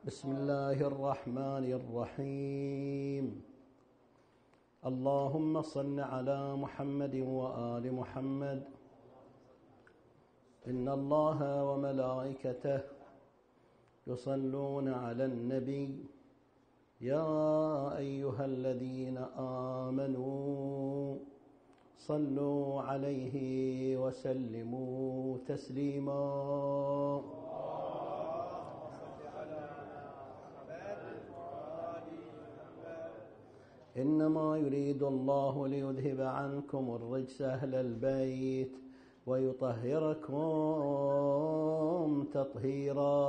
بسم الله الرحمن الرحيم. اللهم صل على محمد وآل محمد. إن الله وملائكته يصلون على النبي يا أيها الذين آمنوا صلوا عليه وسلموا تسليما. إنما يريد الله ليذهب عنكم الرجس أهل البيت ويطهركم تطهيرا.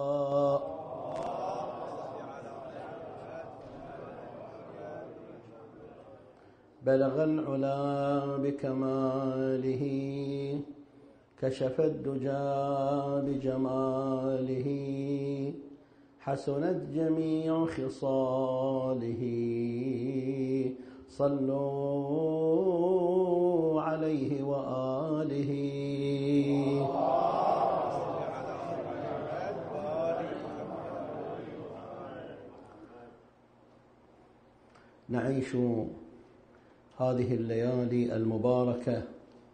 بلغ العلا بكماله كشف الدجى بجماله حسنت جميع خصاله صلوا عليه وآله. نعيش هذه الليالي المباركة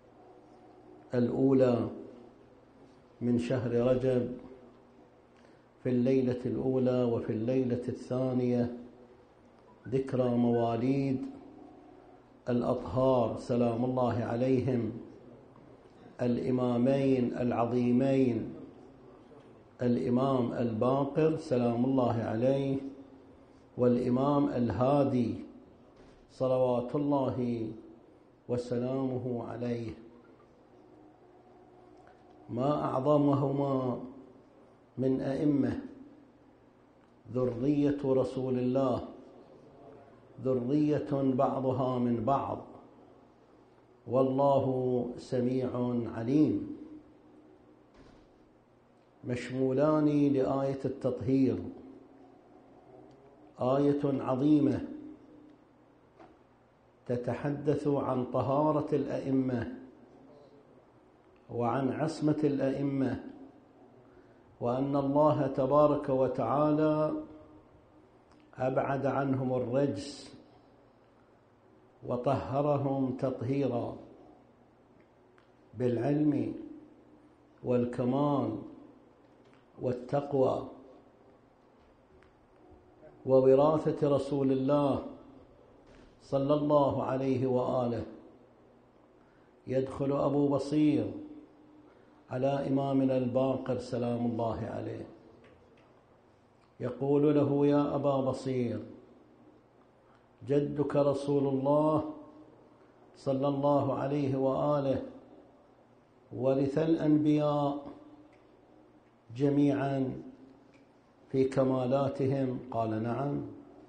الأولى من شهر رجب في الليلة الأولى وفي الليلة الثانية ذكرى مواليد الأطهار سلام الله عليهم، الإمامين العظيمين، الإمام الباقر سلام الله عليه والإمام الهادي صلوات الله وسلامه عليه. ما أعظمهما من أئمة، ذرية رسول الله، ذرية بعضها من بعض، والله سميع عليم. مشمولان لآية التطهير، آية عظيمة تتحدث عن طهارة الأئمة وعن عصمة الأئمة، وأن الله تبارك وتعالى أبعد عنهم الرجس وطهرهم تطهيرا بالعلم والكمال والتقوى ووراثة رسول الله صلى الله عليه وآله. يدخل أبو بصير على إمامنا الباقر سلام الله عليه، يقول له: يا أبا بصير، جدك رسول الله صلى الله عليه وآله ورث الأنبياء جميعا في كمالاتهم؟ قال: نعم،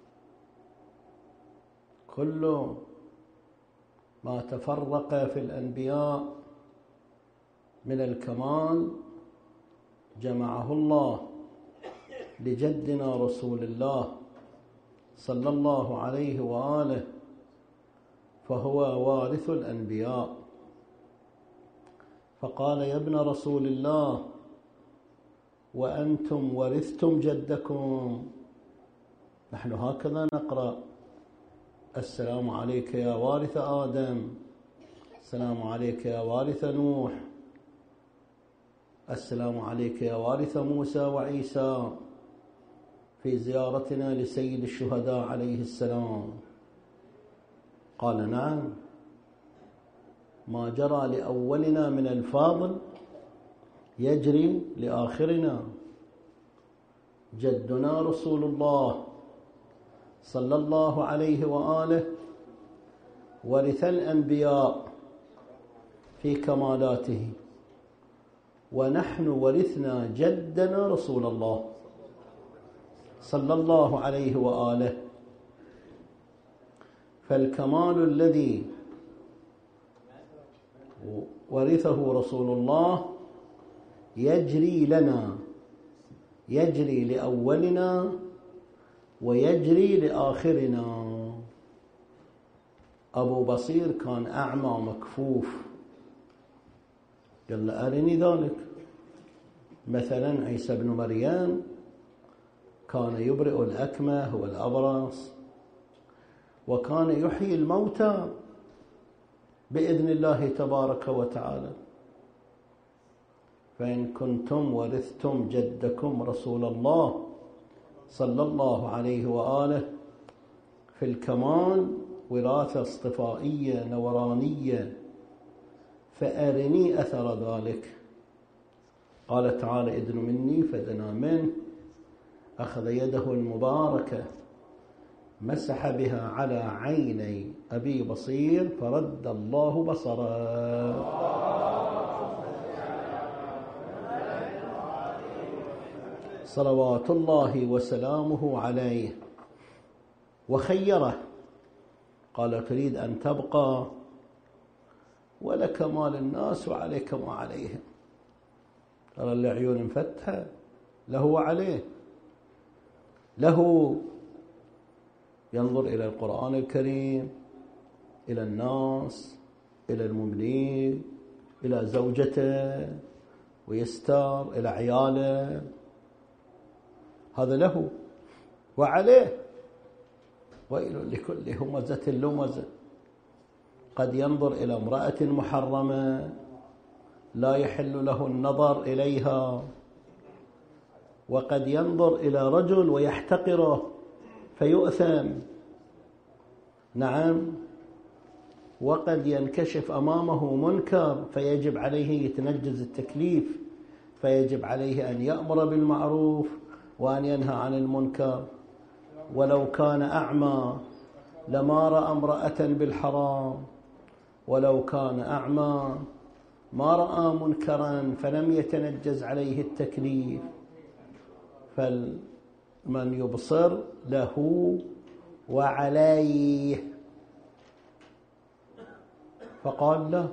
كل ما تفرق في الأنبياء من الكمال جمعه الله لجدنا رسول الله صلى الله عليه وآله، فهو وارث الأنبياء. فقال: يا ابن رسول الله، وأنتم ورثتم جدكم. نحن هكذا نقرأ: السلام عليك يا وارث آدم، السلام عليك يا وارث نوح، السلام عليك يا وارث موسى وعيسى، في زيارتنا لسيد الشهداء عليه السلام. قال: نعم، ما جرى لأولنا من الفاضل يجري لآخرنا. جدنا رسول الله صلى الله عليه وآله ورث الأنبياء في كمالاته، ونحن ورثنا جدنا رسول الله صلى الله عليه وآله. فالكمال الذي ورثه رسول الله يجري لنا، يجري لأولنا ويجري لآخرنا. أبو بصير كان أعمى مكفوف، قال: أرني ذلك. مثلا عيسى بن مريم كان يبرئ الأكمه والأبرص، وكان يحيي الموتى بإذن الله تبارك وتعالى. فإن كنتم ورثتم جدكم رسول الله صلى الله عليه وآله في الكمال وراثة اصطفائية نورانية، فأرني أثر ذلك. قال تعالى: إذن مني فدنا منه، أخذ يده المباركة مسح بها على عيني أبي بصير فرد الله بصره. صلوات الله وسلامه عليه. وخيره، قال: تريد أن تبقى ولك مال الناس وعليك ما عليهم. ترى العيون مفتحة، له وعليه. له ينظر إلى القرآن الكريم، إلى الناس، إلى المؤمنين، إلى زوجته، ويستار إلى عياله. هذا له وعليه. ويل لكل همزة لمزة. قد ينظر إلى امرأة محرمة لا يحل له النظر إليها، وقد ينظر إلى رجل ويحتقره فيؤثم. نعم. وقد ينكشف أمامه منكر فيجب عليه يتنجز التكليف، فيجب عليه أن يأمر بالمعروف وأن ينهى عن المنكر. ولو كان أعمى لما رأى امرأة بالحرام، ولو كان أعمى ما رأى منكرا فلم يتنجز عليه التكليف. فمن يبصر له وعليه. فقال له: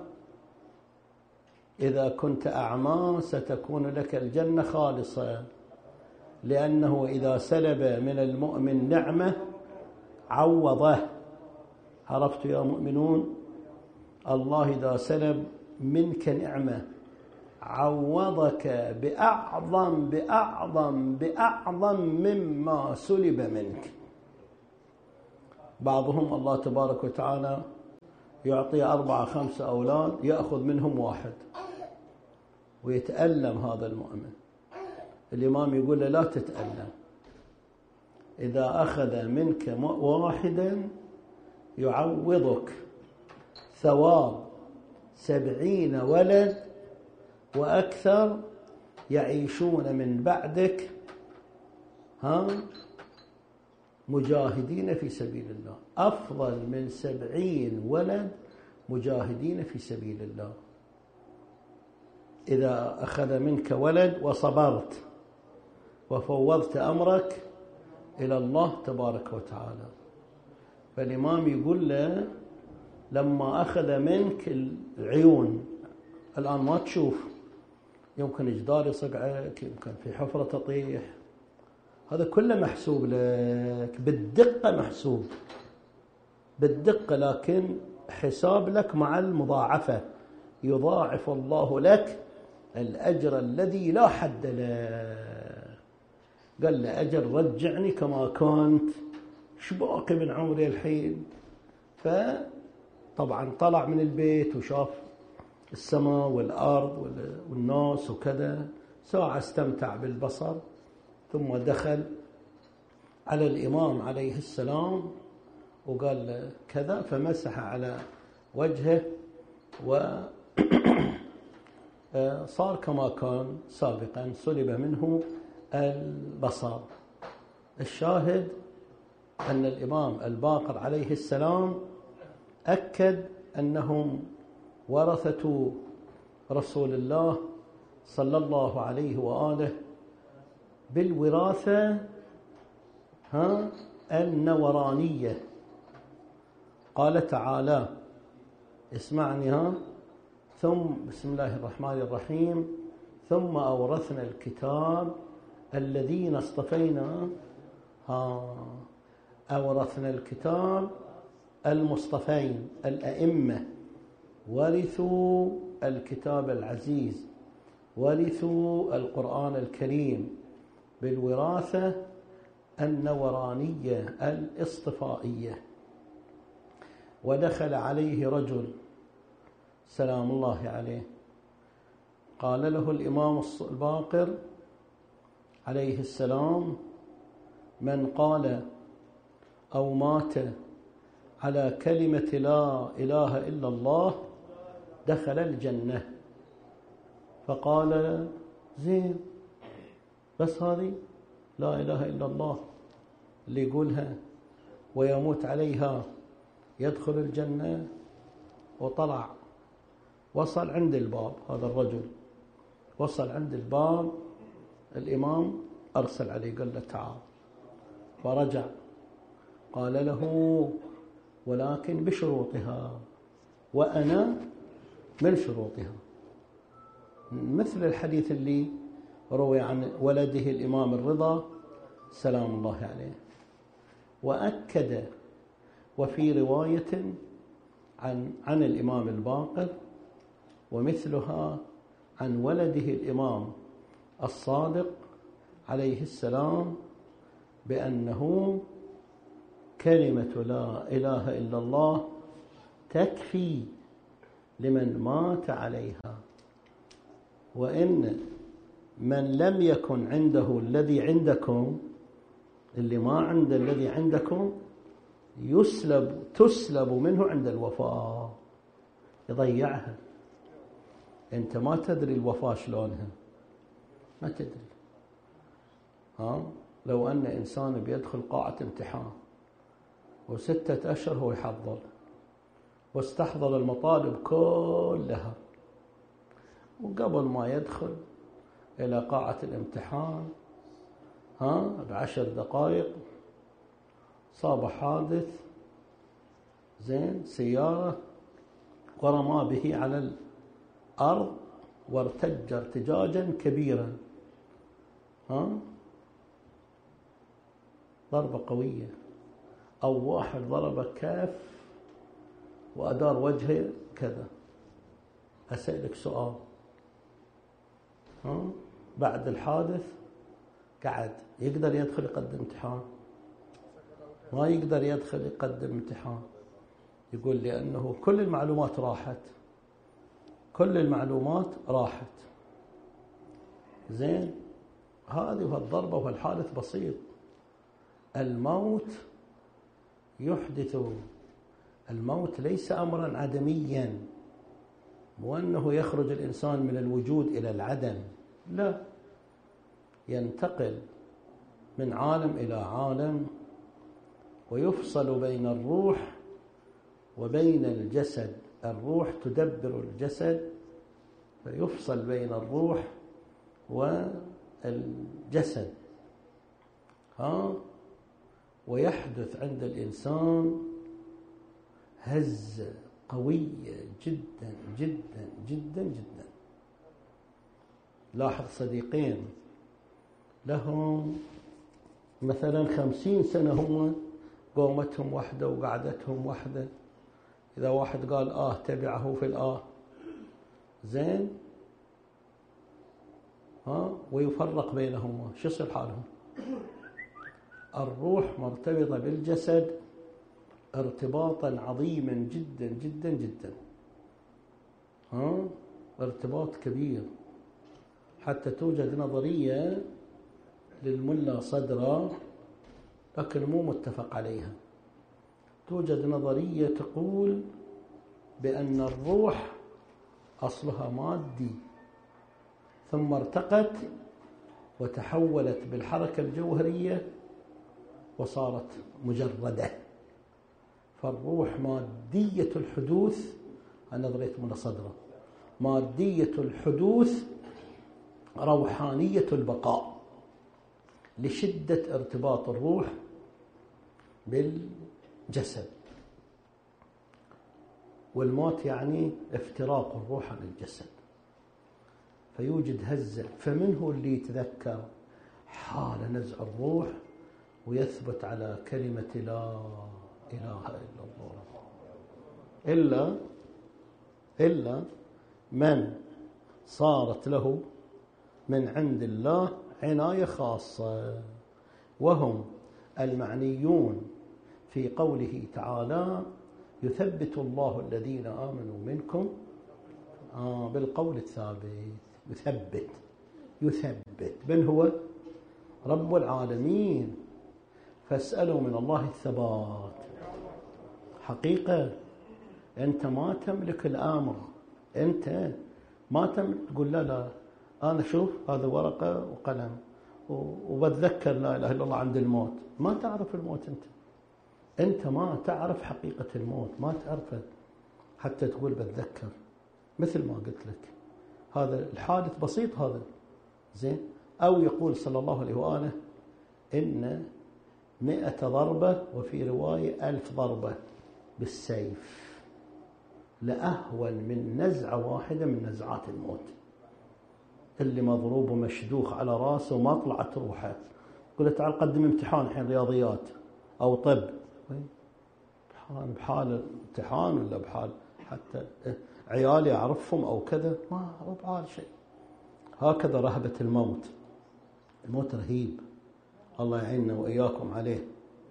إذا كنت أعمى ستكون لك الجنة خالصة، لأنه إذا سلب من المؤمن نعمة عوضه. عرفت يا مؤمنون؟ الله إذا سلب منك نعمة عوضك بأعظم بأعظم بأعظم مما سلب منك. بعضهم الله تبارك وتعالى يعطي 4 5 أولاد، يأخذ منهم 1 ويتألم هذا المؤمن. الإمام يقول له: لا تتألم، إذا أخذ منك 1 يعوضك ثواب 70 ولد وأكثر يعيشون من بعدك مجاهدين في سبيل الله. أفضل من 70 ولد مجاهدين في سبيل الله. إذا أخذ منك ولد وصبرت وفوضت أمرك إلى الله تبارك وتعالى. فالإمام يقول له: لما أخذ منك العيون، الآن ما تشوف، يمكن جدار يصقعك، يمكن في حفرة تطيح، هذا كله محسوب لك بالدقة، محسوب بالدقة، لكن حساب لك مع المضاعفة. يضاعف الله لك الأجر الذي لا حد له. قال له: أجل رجعني كما كنت، شباقي من عمري الحين. فطبعا طلع من البيت وشاف السماء والأرض والناس وكذا، ساعة استمتع بالبصر، ثم دخل على الإمام عليه السلام وقال له كذا، فمسح على وجهه وصار كما كان سابقا، سلب منه البصر. الشاهد أن الإمام الباقر عليه السلام أكد أنهم ورثة رسول الله صلى الله عليه وآله بالوراثة النورانية. قال تعالى: اسمعني ثم بسم الله الرحمن الرحيم: ثم أورثنا الكتاب الذين اصطفينا. أورثنا الكتاب المصطفين الأئمة، ورثوا الكتاب العزيز، ورثوا القرآن الكريم بالوراثة النورانية الاصطفائية. ودخل عليه رجل سلام الله عليه، قال له الإمام الباقر عليه السلام: من قال أو مات على كلمة لا إله إلا الله دخل الجنة. فقال: زين، بس هذه لا إله إلا الله اللي يقولها ويموت عليها يدخل الجنة. وطلع وصل عند الباب، هذا الرجل وصل عند الباب، الإمام أرسل عليه قال له تعال. فرجع قال له: ولكن بشروطها، وأنا من شروطها. مثل الحديث اللي روي عن ولده الإمام الرضا سلام الله عليه. وأكد وفي رواية عن الإمام الباقر ومثلها عن ولده الإمام الصادق عليه السلام بأنه كلمة لا إله إلا الله تكفي لمن مات عليها، وإن من لم يكن عنده الذي عندكم، اللي ما عنده الذي عندكم، تسلب منه عند الوفاة، يضيعها. أنت ما تدري الوفاة شلونها، ما تدري. لو أن إنسان بيدخل قاعة امتحان و6 أشهر هو يحضر واستحضر المطالب كلها، وقبل ما يدخل إلى قاعة الامتحان ب10 دقائق صاب حادث، زين، سيارة ورمى به على الأرض وارتج ارتجاجا كبيرا، ضربة قوية. أو واحد ضرب كاف وأدار وجهه كذا. أسألك سؤال، بعد الحادث قعد يقدر يدخل يقدم امتحان؟ ما يقدر يدخل يقدم امتحان. يقول لأنه كل المعلومات راحت، كل المعلومات راحت. زين، هذه الضربة والحادث بسيط. الموت يحدث، الموت ليس أمرا عدميا، وأنه يخرج الإنسان من الوجود إلى العدم، لا، ينتقل من عالم إلى عالم ويفصل بين الروح وبين الجسد. الروح تدبر الجسد، فيفصل بين الروح والجسد، ويحدث عند الإنسان هزة قوية جدا جدا جدا جدا. لاحظ صديقين لهم مثلا 50 سنة هم قومتهم واحدة وقعدتهم واحدة، إذا واحد قال تبعه في زين، ويفرق بينهما، شو يصير حالهم؟ الروح مرتبطة بالجسد ارتباطا عظيما جدا جدا جدا، ارتباط كبير. حتى توجد نظرية للملا صدرة لكن مو متفق عليها. توجد نظرية تقول بأن الروح أصلها مادي ثم ارتقت وتحولت بالحركة الجوهرية وصارت مجردة. فالروح مادية الحدوث، أنا نظرية ملا صدرة، مادية الحدوث روحانية البقاء، لشدة ارتباط الروح بالجسد. والموت يعني افتراق الروح عن الجسد، فيوجد هزة. فمنه اللي يتذكر حال نزع الروح ويثبت على كلمة لا إله إلا الله، إلا من صارت له من عند الله عناية خاصة، وهم المعنيون في قوله تعالى يثبت الله الذين آمنوا منكم بالقول الثابت. يثبت من هو؟ رب العالمين. فاسألوا من الله الثبات. حقيقة أنت ما تملك الأمر، أنت ما تملك تقول لا أنا شوف هذا ورقة وقلم وبتذكر لا إله إلا الله عند الموت. ما تعرف الموت، أنت ما تعرف حقيقة الموت، ما تعرفه حتى تقول بتذكر. مثل ما قلت لك هذا الحادث بسيط هذا زين. أو يقول صلى الله عليه وآله إن 100 ضربة وفي رواية 1000 ضربة بالسيف لأهون من نزعة واحدة من نزعات الموت. اللي مضروب ومشدوخ على راسه وما طلعت روحه، قلت تعال قدم امتحان الحين رياضيات أو طب، بحال امتحان ولا بحال حتى عيالي أعرفهم أو كذا، ما بحال شيء. هكذا رهبة الموت. الموت رهيب، الله يعيننا وإياكم عليه.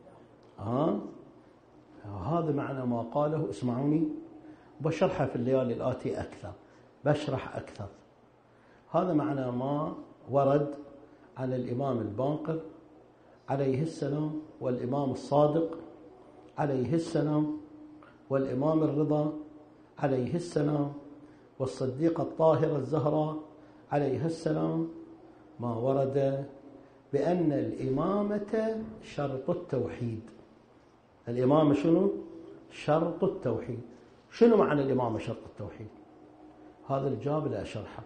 هذا معنى ما قاله. اسمعوني بشرحها في الليالي الآتي أكثر، بشرح أكثر. هذا معنى ما ورد عن الإمام الباقر عليه السلام، والإمام الصادق عليه السلام، والإمام الرضا عليه السلام، والصديقة الطاهرة الزهراء عليها السلام. ما ورد بأن الإمامة شرط التوحيد. الإمامة شنو؟ شرط التوحيد. شنو معنى الإمامة شرط التوحيد؟ هذا الجاب لا شرحه.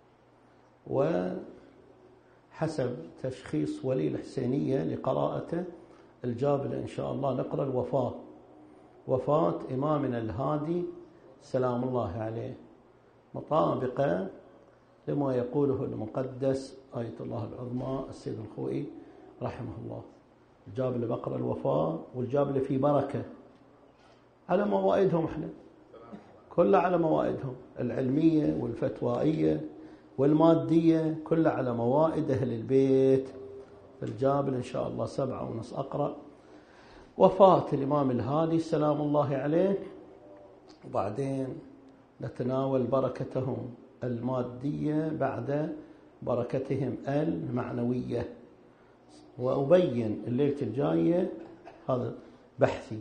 وحسب تشخيص ولي الحسينية لقراءته الجاب إن شاء الله نقرأ الوفاة، وفاة إمامنا الهادي سلام الله عليه، مطابقة لما يقوله المقدس آية الله العظمى السيد الخوئي رحمه الله. الجاب اللي بقرأ الوفاة والجاب اللي فيه بركة على موائدهم، احنا كلها على موائدهم العلمية والفتوائية والمادية، كلها على موائد أهل البيت. الجاب إن شاء الله 7:30 أقرأ وفاة الإمام الهادي سلام الله عليه، وبعدين نتناول بركتهم المادية بعد بركتهم المعنوية. وأبين الليلة الجاية هذا بحثي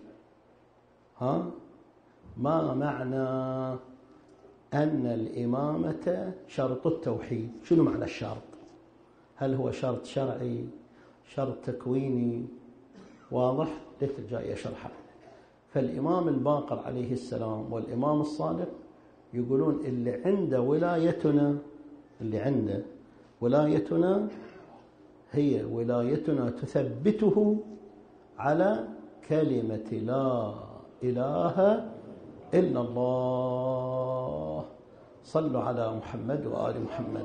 ما معنى أن الإمامة شرط التوحيد. شنو معنى الشرط؟ هل هو شرط شرعي، شرط تكويني؟ واضح؟ الليلة الجاية شرحه. فالإمام الباقر عليه السلام والإمام الصادق يقولون اللي عنده ولايتنا هي ولايتنا تثبته على كلمة لا إله إلا الله. صلوا على محمد وآل محمد.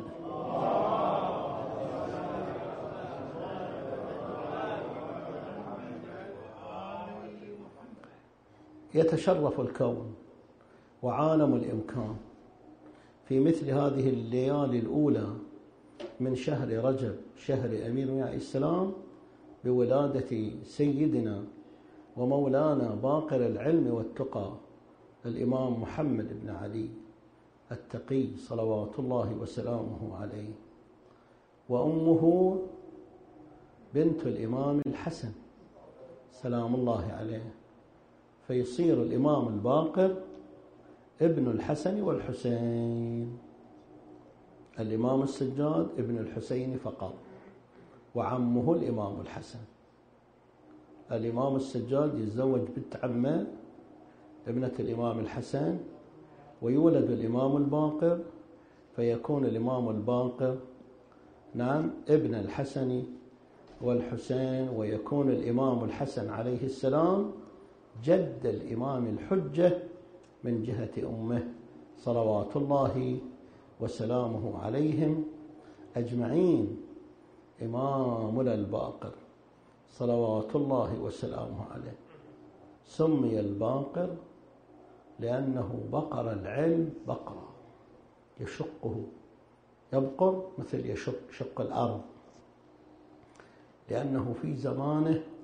يتشرف الكون وعالم الإمكان في مثل هذه الليالي الأولى من شهر رجب، شهر أمير عليه السلام، بولادة سيدنا ومولانا باقر العلم والتقى الإمام محمد بن علي التقي صلوات الله وسلامه عليه، وأمه بنت الإمام الحسن سلام الله عليه، فيصير الإمام الباقر ابن الحسن والحسين. الإمام السجاد ابن الحسين فقط، وعمه الإمام الحسن. الإمام السجاد يتزوج بنت عمه ابنة الإمام الحسن، ويولد الإمام الباقر، فيكون الإمام الباقر ابن الحسن والحسين، ويكون الإمام الحسن عليه السلام جد الإمام الحجة من جهة أمه صلوات الله وسلامه عليهم أجمعين. إمامنا الباقر صلوات الله وسلامه عليه سمي الباقر لأنه بقر العلم بقرا يشقه، يبقر مثل يشق الأرض، لأنه في زمانه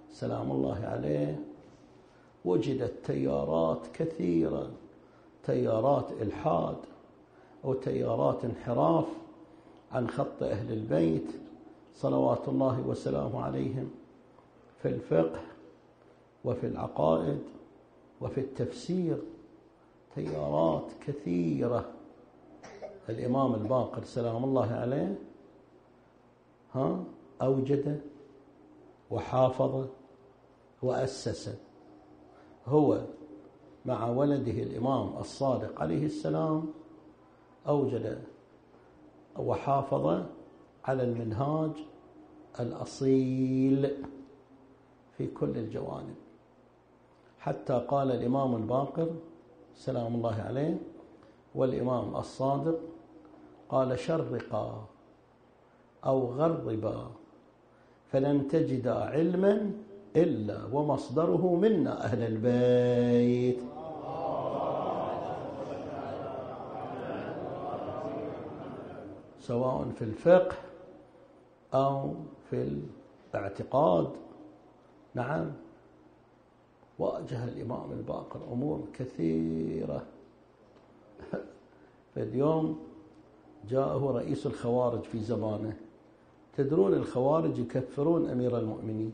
سلام الله عليه وجدت تيارات كثيرة، تيارات إلحاد أو تيارات انحراف عن خط أهل البيت صلوات الله وسلامه عليهم في الفقه وفي العقائد وفي التفسير، تيارات كثيرة. الإمام الباقر سلام الله عليه أوجد وحافظ وأسس هو مع ولده الإمام الصادق عليه السلام، أوجد وحافظ على المنهاج الأصيل في كل الجوانب، حتى قال الإمام الباقر سلام الله عليه والإمام الصادق قال: شرقا أو غربا فلن تجد علما إلا ومصدره منا أهل البيت. سواء في الفقه أو في الاعتقاد. نعم، واجه الإمام الباقر أمور كثيرة. فاليوم جاءه رئيس الخوارج في زمانه. تدرون الخوارج يكفرون أمير المؤمنين،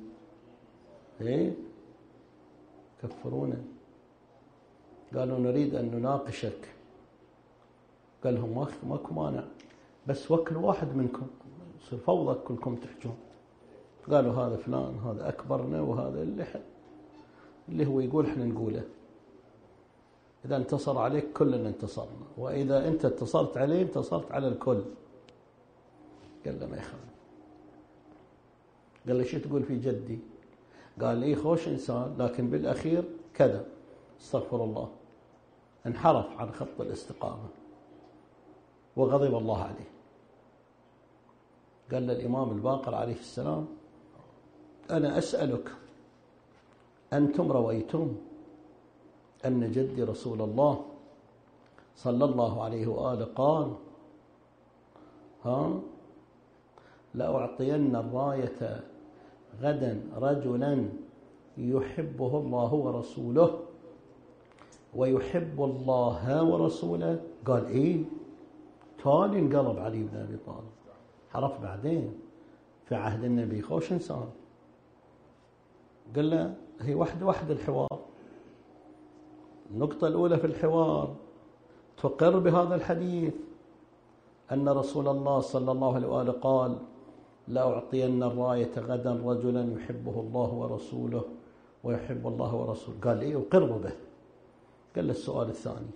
يكفرونه. قالوا: نريد أن نناقشك. قال لهم: ماكو مانع، بس وكل واحد منكم يصير فوضى، كلكم تحجون. قالوا: هذا فلان، هذا أكبرنا، وهذا اللي هو يقول احنا نقوله. إذا انتصر عليك كلنا انتصرنا، وإذا أنت انتصرت عليه انتصرت على الكل. قال له: ما يخالف. قال له: شو تقول في جدي؟ قال: إيه، خوش إنسان، لكن بالأخير كذا، استغفر الله. انحرف عن خط الاستقامة وغضب الله عليه. قال للإمام الباقر عليه السلام: أنا أسألك، أنتم رويتم أن جدي رسول الله صلى الله عليه وآله قال: لأعطين الراية غدا رجلا يحبه الله ورسوله ويحب الله ورسوله. قال: إيه. تالي انقلب علي بن أبي طالب، عرف بعدين في عهد النبي خوش إنسان. قال له: هي واحدة الحوار. النقطة الأولى في الحوار تقر بهذا الحديث أن رسول الله صلى الله عليه وآله قال: لأعطين الراية غدا رجلا يحبه الله ورسوله ويحب الله ورسوله. قال: إيه، أقر به. قال له: السؤال الثاني،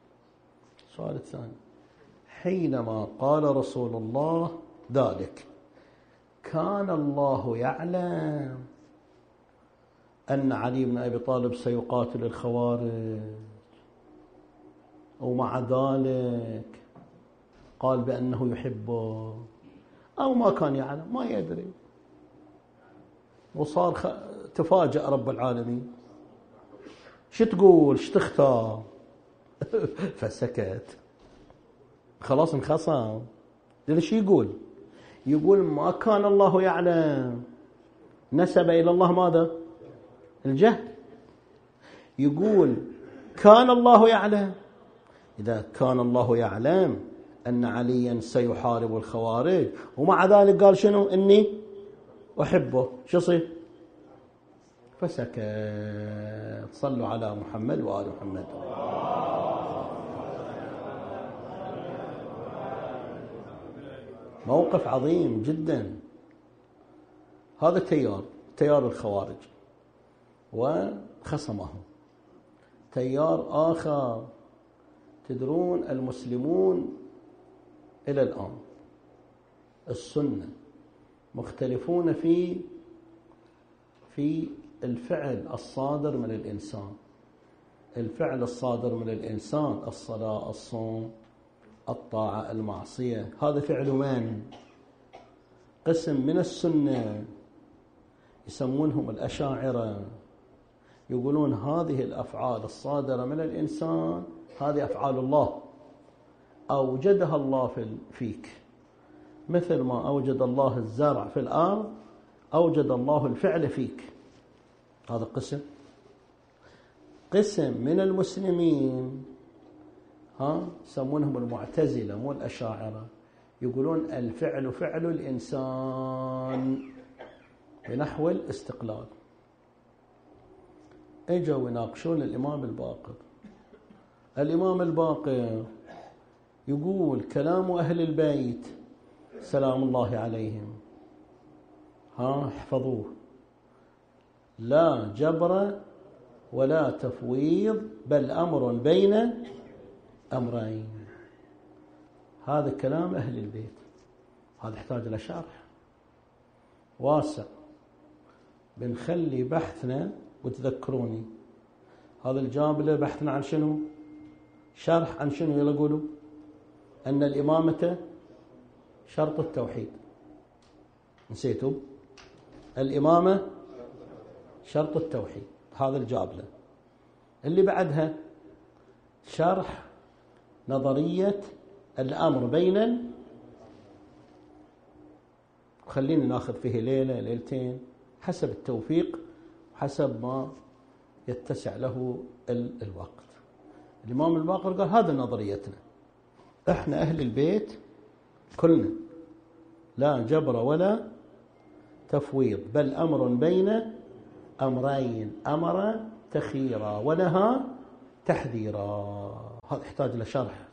حينما قال رسول الله ذلك كان الله يعلم أن علي بن أبي طالب سيقاتل الخوارج، ومع ذلك قال بأنه يحبه، أو ما كان يعلم، ما يدري، وصار تفاجأ رب العالمين. شو تقول، شو تختار؟ فسكت، خلاص انخصم. ليش يقول ما كان الله يعلم، نسب إلى الله ماذا؟ الجهل. يقول كان الله يعلم. إذا كان الله يعلم أن عليا سيحارب الخوارج ومع ذلك قال شنو؟ إني أحبه، شو يصير؟ فسكت. صلوا على محمد وآل محمد. موقف عظيم جدا. هذا تيار الخوارج وخصمه. تيار آخر، تدرون المسلمون إلى الآن السنة مختلفون في الفعل الصادر من الإنسان. الفعل الصادر من الإنسان، الصلاة، الصوم، الطاعة، المعصية، هذا فعل من؟ قسم من السنة يسمونهم الأشاعرة، يقولون هذه الأفعال الصادرة من الإنسان هذه أفعال الله، أوجدها الله فيك، مثل ما أوجد الله الزرع في الأرض أوجد الله الفعل فيك. هذا قسم من المسلمين يسمونهم المعتزلة مو الأشاعرة، يقولون الفعل فعل الإنسان بنحو الاستقلال. اجوا يناقشون الإمام الباقر. الإمام الباقر يقول كلام أهل البيت سلام الله عليهم احفظوه: لا جبر ولا تفويض بل أمر بين أمرين. هذا كلام أهل البيت، هذا يحتاج إلى شرح واسع. بنخلي بحثنا وتذكروني هذا الجابلة بحثنا عن شنو؟ شرح عن شنو؟ يلا قولوا. أن الإمامة شرط التوحيد. نسيتوا؟ الإمامة شرط التوحيد، هذا الجابلة. اللي بعدها شرح نظرية الأمر بين، خلينا ناخذ فيه ليلة ليلتين حسب التوفيق وحسب ما يتسع له الوقت. الإمام الباقر قال هذا نظريتنا احنا أهل البيت كلنا، لا جبر ولا تفويض بل أمر بين أمرين، أمر تخييرا ونهى تحذيرا. هذا يحتاج إلى شرح.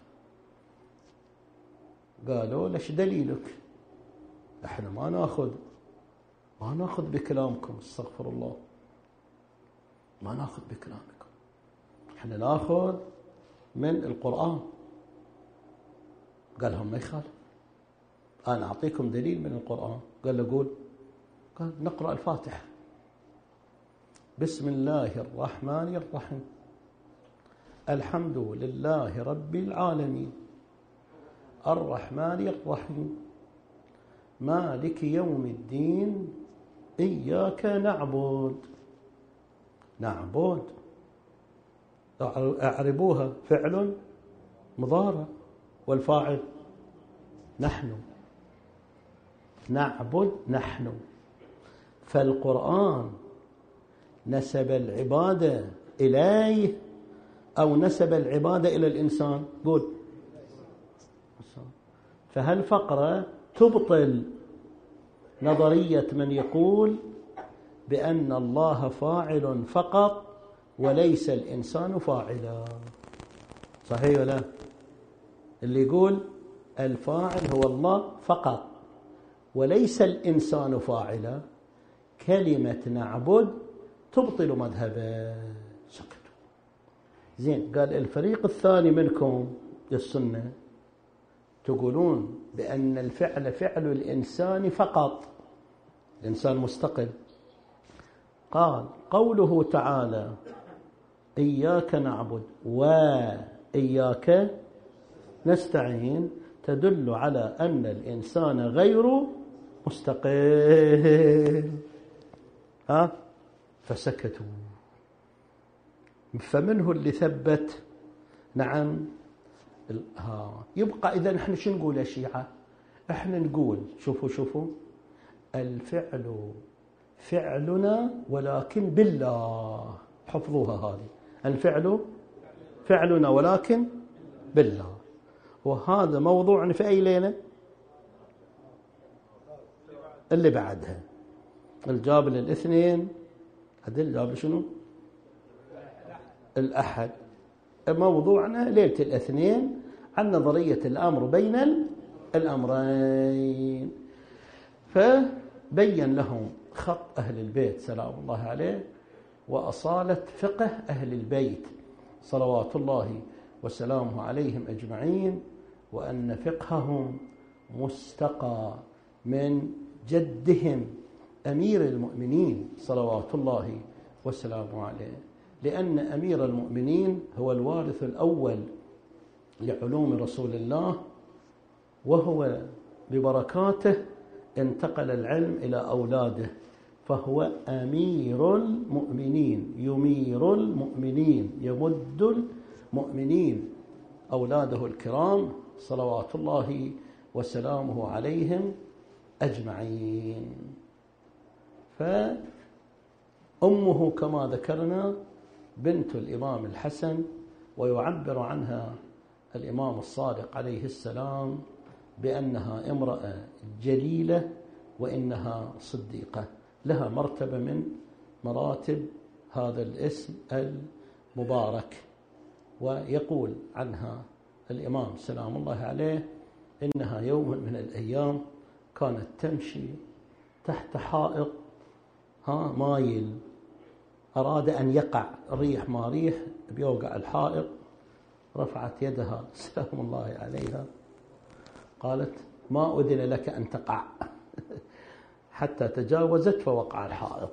قالوا ليش دليلك؟ احنا ما ناخذ بكلامكم، استغفر الله، ما ناخذ بكلامكم، احنا ناخذ من القرآن. قال لهم ما يخالف، أنا أعطيكم دليل من القرآن. قال له قول. قال نقرأ الفاتحة: بسم الله الرحمن الرحيم الحمد لله رب العالمين الرحمن الرحيم مالك يوم الدين إياك نعبد. أعربوها فعل مضارع والفاعل نحن، نعبد نحن. فالقرآن نسب العبادة إليه أو نسب العبادة إلى الإنسان؟ قول. فهالفقرة تبطل نظرية من يقول بأن الله فاعل فقط وليس الإنسان فاعلا. صحيح ولا؟ اللي يقول الفاعل هو الله فقط وليس الإنسان فاعلا، كلمة نعبد تبطل مذهبه. سكتوا. زين، قال الفريق الثاني منكم السنة تقولون بأن الفعل فعل الإنسان فقط، الإنسان مستقل. قال قوله تعالى إياك نعبد وإياك نستعين تدل على أن الإنسان غير مستقل. فسكتوا. فمنه اللي ثبت نعم. يبقى إذا نحن شو نقول يا شيعة؟ احنا نقول شوفوا الفعل فعلنا ولكن بالله. حفظوها هذه، الفعل فعلنا ولكن بالله. وهذا موضوعنا في أي ليلة؟ اللي بعدها الجابل الاثنين، هذا الجابل شنو؟ الأحد. موضوعنا ليلة الاثنين عن نظرية الأمر بين الأمرين. فبين لهم خط أهل البيت سلام الله عليه وأصالة فقه أهل البيت صلوات الله وسلامه عليهم أجمعين، وأن فقههم مستقى من جدهم أمير المؤمنين صلوات الله وسلامه عليه، لأن أمير المؤمنين هو الوارث الأول لعلوم رسول الله، وهو ببركاته انتقل العلم إلى أولاده، فهو أمير المؤمنين، يمير المؤمنين، يمد المؤمنين، أولاده الكرام صلوات الله وسلامه عليهم أجمعين. أمه كما ذكرنا بنت الإمام الحسن، ويعبر عنها الإمام الصادق عليه السلام بأنها امرأة جليلة وإنها صديقة، لها مرتبة من مراتب هذا الاسم المبارك. ويقول عنها الإمام سلام الله عليه إنها يوم من الأيام كانت تمشي تحت حائط مايل، أراد أن يقع، الريح ما ريح بيوقع الحائط، رفعت يدها سلام الله عليها قالت ما أذن لك أن تقع حتى تجاوزت فوقع الحائط.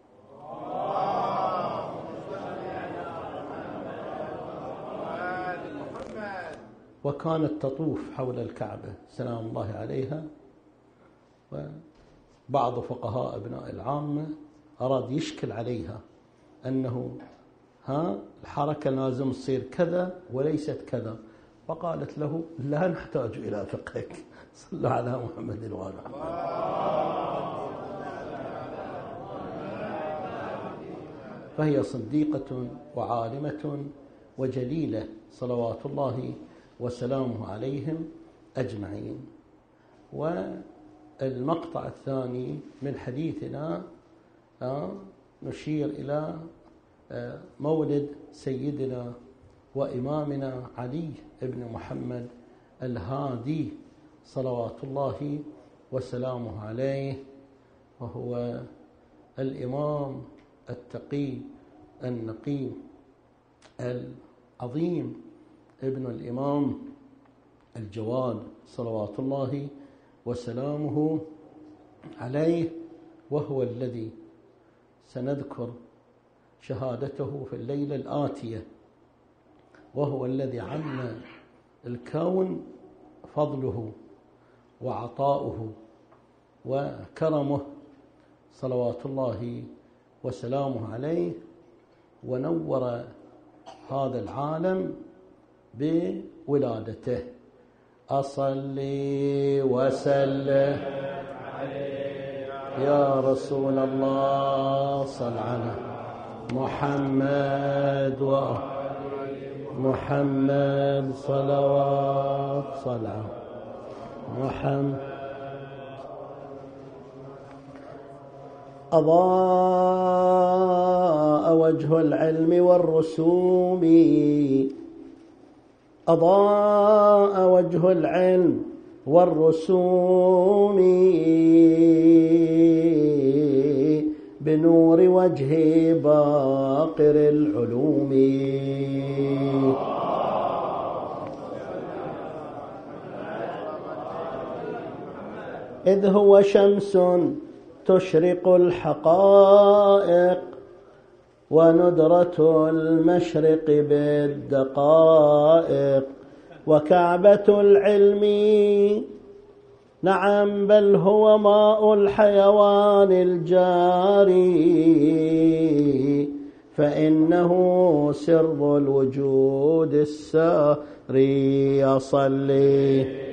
وكانت تطوف حول الكعبة سلام الله عليها. وبعض فقهاء ابناء العامة أراد يشكل عليها أنه الحركة لازم تصير كذا وليست كذا، فقالت له لا نحتاج إلى فقهك، صلوا على محمد وآل محمد. فهي صديقة وعالمة وجليلة صلوات الله وسلامه عليهم أجمعين. والمقطع الثاني من حديثنا نشير إلى مولد سيدنا وإمامنا علي بن محمد الهادي صلوات الله وسلامه عليه، وهو الإمام التقي النقي العظيم ابن الإمام الجواد صلوات الله وسلامه عليه، وهو الذي سنذكر شهادته في الليلة الآتية، وهو الذي عم الكون فضله وعطاؤه وكرمه صلوات الله وسلامه عليه، ونور هذا العالم بولادته. أصلي وسلم يا رسول الله، صل على محمد ومحمد صلوات، صل على محمد. أضاء وجه العلم والرسوم، أضاء وجه العلم والرسوم بنور وجه باقر العلوم. إذ هو شمس تشرق الحقائق، وندرة المشرق بالدقائق، وكعبة العلم نعم بل هو ماء الحيوان الجاري، فإنه سر الوجود الساري. أصلي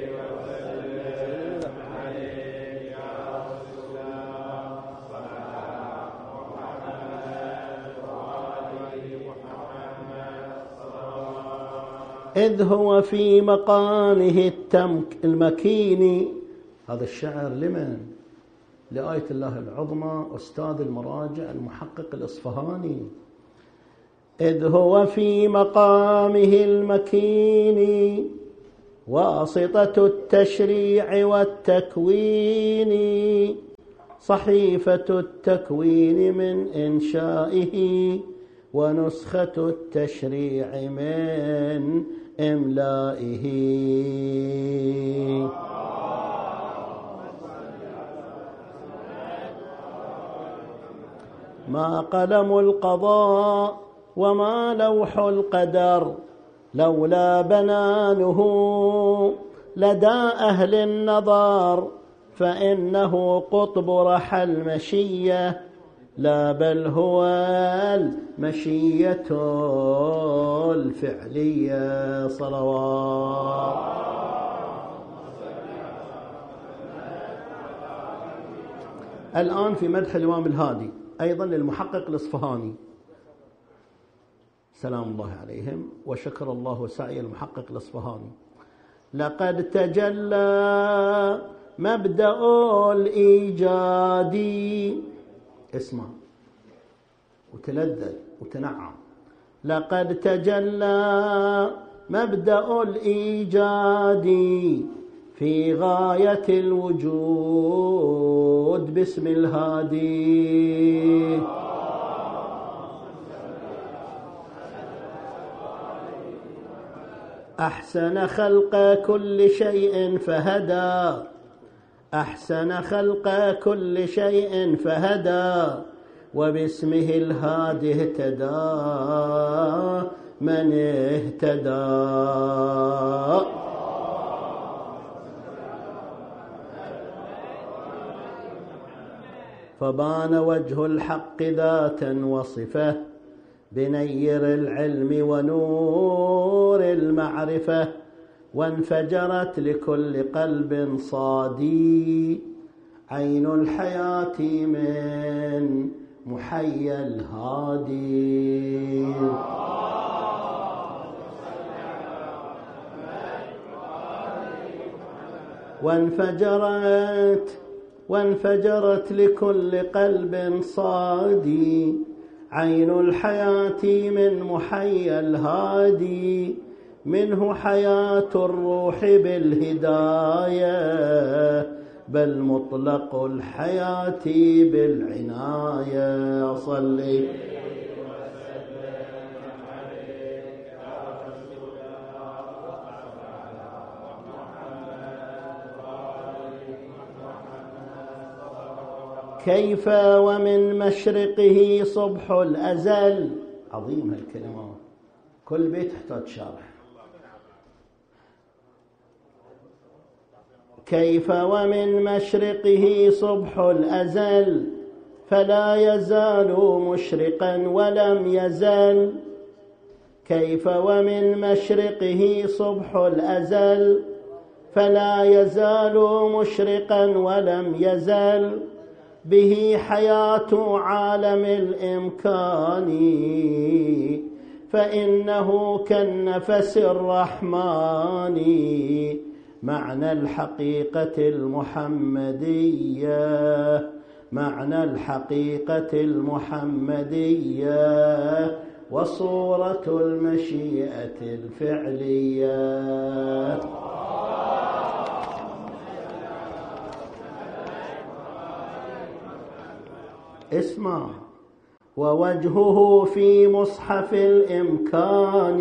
إذ هو في مقامه المكين. هذا الشعر لمن؟ لآية الله العظمى أستاذ المراجع المحقق الإصفهاني. إذ هو في مقامه المكين واسطة التشريع والتكوين، صحيفة التكوين من إنشائه، ونسخة التشريع من إملائه. ما قلم القضاء وما لوح القدر، لولا بنانه لدى أهل النظر، فإنه قطب رحى المشية، لا بل هو المشية الفعلية. صلوات. الآن في مدح الإمام الهادي أيضا للمحقق الإصفهاني سلام الله عليهم، وشكر الله سعي المحقق الإصفهاني: لقد تجلى مبدأ الإيجاد، اسمع وتلذذ وتنعم، لقد تجلى مبدأ الإيجاد في غاية الوجود باسم الهادي. أحسن خلق كل شيء فهدى، أحسن خلق كل شيء فهدى، وباسمه الهادي اهتدى من اهتدى. فبان وجه الحق ذاتا وصفة بنير العلم ونور المعرفة، وانفجرت لكل قلب صادي عين الحياة من محيى الهادي. وانفجرت لكل قلب صادي عين الحياة من محيى الهادي، منه حياة الروح بالهداية، بل مطلق الحياة بالعناية. صلي كيف ومن مشرقه صبح الأزل. عظيم هالكلمات، كل بيت تحتاج شرح. كيف ومن مشرقه صبح الأزل فلا يزال مشرقا ولم يزل. كيف ومن مشرقه صبح الأزل فلا يزال مشرقا ولم يزل، به حياة عالم الإمكان، فإنه كالنفس الرحمن، معنى الحقيقة المحمدية، معنى الحقيقة المحمدية، وصورة المشيئة الفعلية. اسمع: ووجهه في مصحف الإمكان،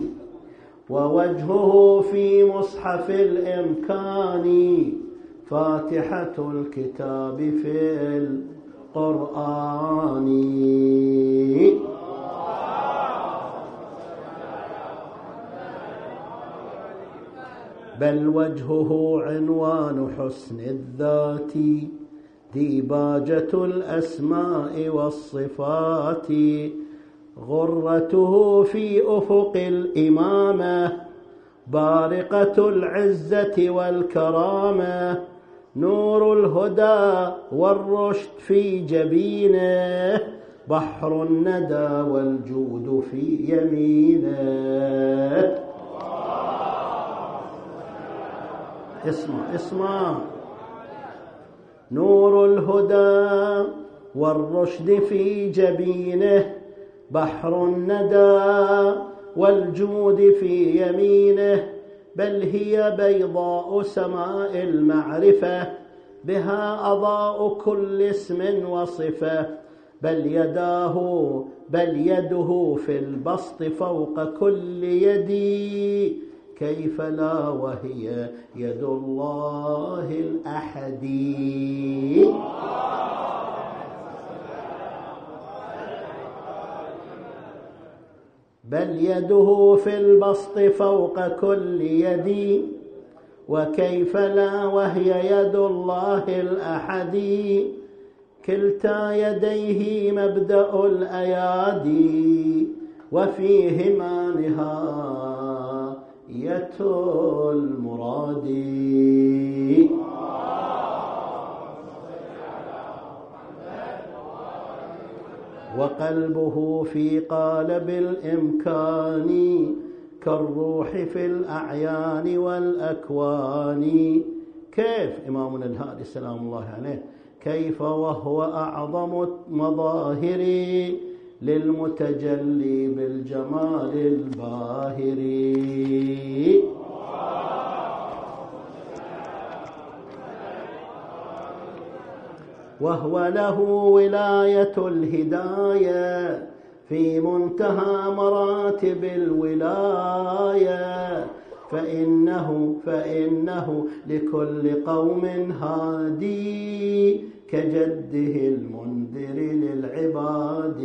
ووجهه في مصحف الإمكان، فاتحة الكتاب في القرآن. بل وجهه عنوان حسن الذات، ديباجة الأسماء والصفات، غرته في أفق الإمامة، بارقة العزة والكرامة، نور الهدى والرشد في جبينه، بحر الندى والجود في يمينه. اسمع: نور الهدى والرشد في جبينه، بحر الندى والجود في يمينه، بل هي بيضاء سماء المعرفة، بها أضاء كل اسم وصفة، بل يده في البسط فوق كل يد، كيف لا وهي يد الله الأحدي. بل يده في البسط فوق كل يد، وكيف لا وهي يد الله الأحدي، كلتا يديه مبدأ الأيادي، وفيهما نهاية المراد. وقلبه في قالب الإمكان كالروح في الأعيان والأكوان. كيف إمامنا الهادي سلام الله عليه؟ كيف وهو أعظم المظاهر للمتجلي بالجمال الباهر. وهو له ولاية الهداية في منتهى مراتب الولاية، فإنه لكل قوم هادي كجده المنذر للعباد.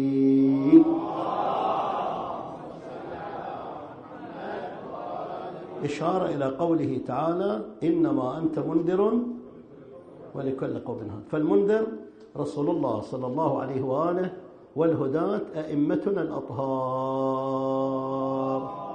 إشارة إلى قوله تعالى إنما أنت منذر ولكل قوم هاد. فالمنذر رسول الله صلى الله عليه وآله، والهداة أئمتنا الأطهار.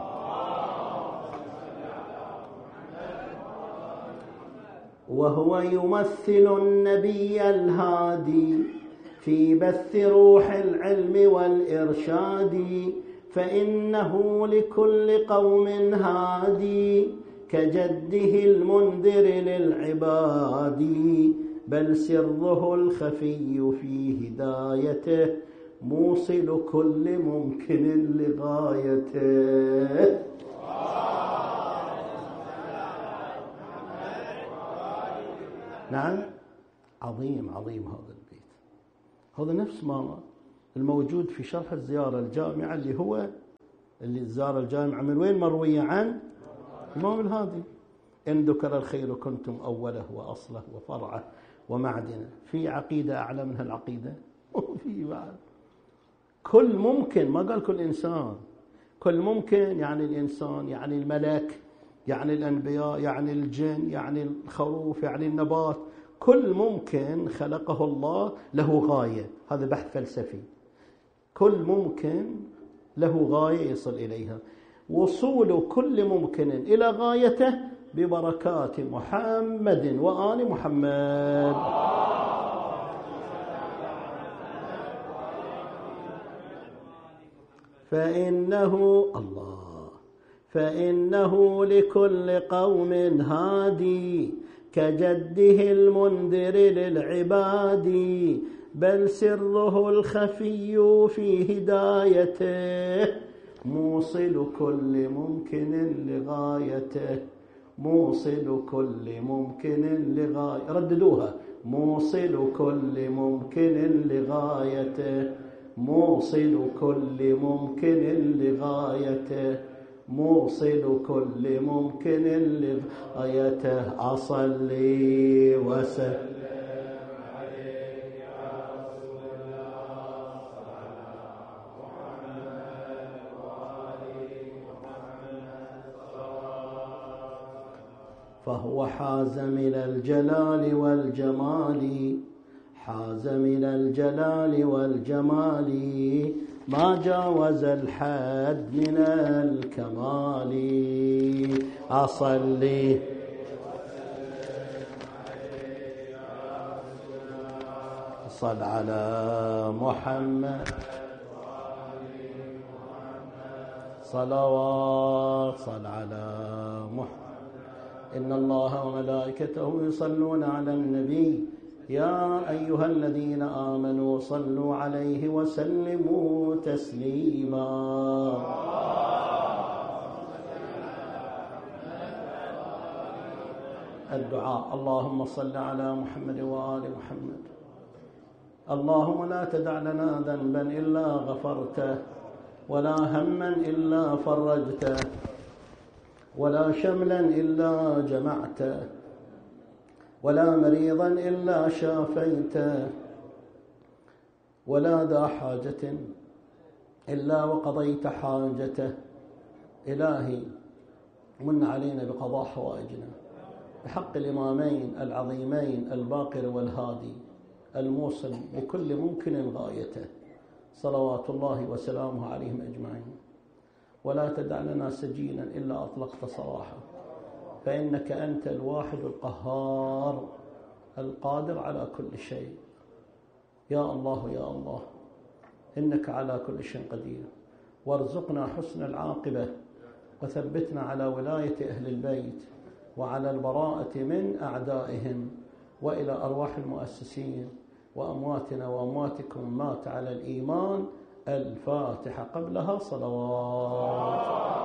وهو يمثل النبي الهادي في بث روح العلم والإرشاد، فإنه لكل قوم هادي كجده المنذر للعباد، بل سره الخفي في هدايته موصل كل ممكن لغايته. نعم، عظيم عظيم هذا البيت. هذا نفس ما الموجود في شرح الزيارة الجامعة، اللي الزيارة الجامعة من وين مروية؟ عن الإمام الهادي. إن ذكر الخير كنتم أوله وأصله وفرعه ومعدنه. في عقيدة أعلى من هالعقيدة؟ وفي بعد كل ممكن، ما قال كل إنسان، كل ممكن يعني الإنسان، يعني الملك، يعني الأنبياء، يعني الجن، يعني الخروف، يعني النبات. كل ممكن خلقه الله له غاية. هذا بحث فلسفي. كل ممكن له غاية يصل إليها. وصول كل ممكن إلى غايته ببركات محمد وآل محمد. فإنه لكل قوم هادي كجده المنذر للعباد، بل سره الخفي في هدايته موصل كل ممكن لغايته. موصل كل ممكن لغايته. رددوها: موصل كل ممكن لغايته. موصل كل ممكن لغايته. موصل كل ممكن لغايته. أصلي وسلم عليك يا رسول الله، صلى محمد وآل محمد صلوات. فهو حاز من الجلال والجمال، حاز من الجلال والجمال ما جاوز الحد من الكمال. أصلي صل على محمد صلوات. صل على محمد. إن الله وملائكته يصلون على النبي يا أيها الذين آمنوا صلوا عليه وسلموا تسليما. الدعاء: اللهم صل على محمد وآل محمد. اللهم لا تدع لنا ذنبا إلا غفرته، ولا هما إلا فرجته، ولا شملا إلا جمعته، ولا مريضا إلا شافيته، ولا ذا حاجة إلا وقضيت حاجته. إلهي من علينا بقضاء حوائجنا بحق الإمامين العظيمين الباقر والهادي الموصل بكل ممكن غايته، صلوات الله وسلامه عليهم أجمعين. ولا تدع لنا سجينا إلا أطلقت سراحه، فإنك أنت الواحد القهار القادر على كل شيء. يا الله يا الله، إنك على كل شيء قدير، وارزقنا حسن العاقبة، وثبتنا على ولاية أهل البيت وعلى البراءة من أعدائهم، وإلى أرواح المؤسسين وأمواتنا وأمواتكم مات على الإيمان. الفاتحة، قبلها صلوات.